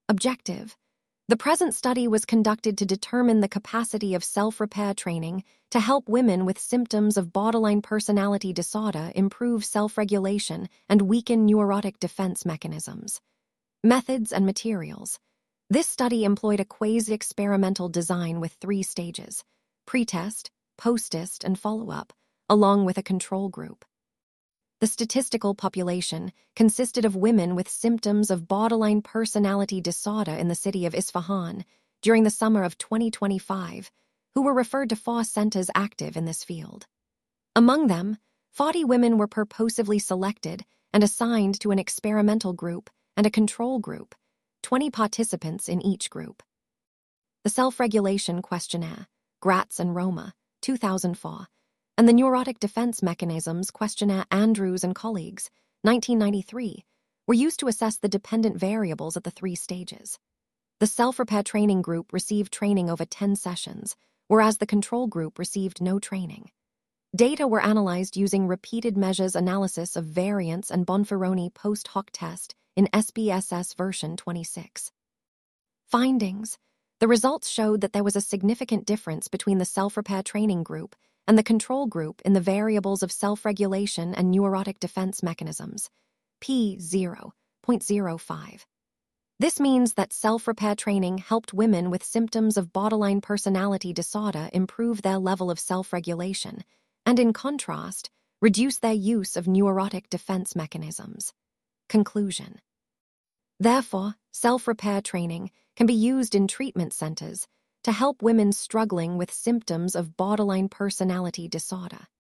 Objective. The present study was conducted to determine the capacity of self-repair training to help women with symptoms of borderline personality disorder improve self-regulation and weaken neurotic defense mechanisms. Methods and materials. This study employed a quasi-experimental design with 3 stages: pretest, post-test, and follow-up, along with a control group. The statistical population consisted of women with symptoms of borderline personality disorder in the city of Isfahan during the summer of 2025, who were referred to 4 centers active in this field. Among them, 40 women were purposively selected and assigned to an experimental group and a control group, 20 participants in each group. The Self-Regulation Questionnaire, Gratz and Roma, 2004, and the Neurotic Defense Mechanisms Questionnaire, Andrews and colleagues, 1993, were used to assess the dependent variables at the 3 stages. The self-repair training group received training over 10 sessions, whereas the control group received no training. Data were analyzed using repeated measures analysis of variance and Bonferroni post-hoc test in SPSS version 26. Findings. The results showed that there was a significant difference between the self-repair training group and the control group in the variables of self-regulation and neurotic defense mechanisms, p 0.05. This means that self-repair training helped women with symptoms of borderline personality disorder improve their level of self-regulation, and in contrast, reduce their use of neurotic defense mechanisms. Conclusion. Therefore, self-repair training can be used in treatment centers to help women struggling with symptoms of borderline personality disorder.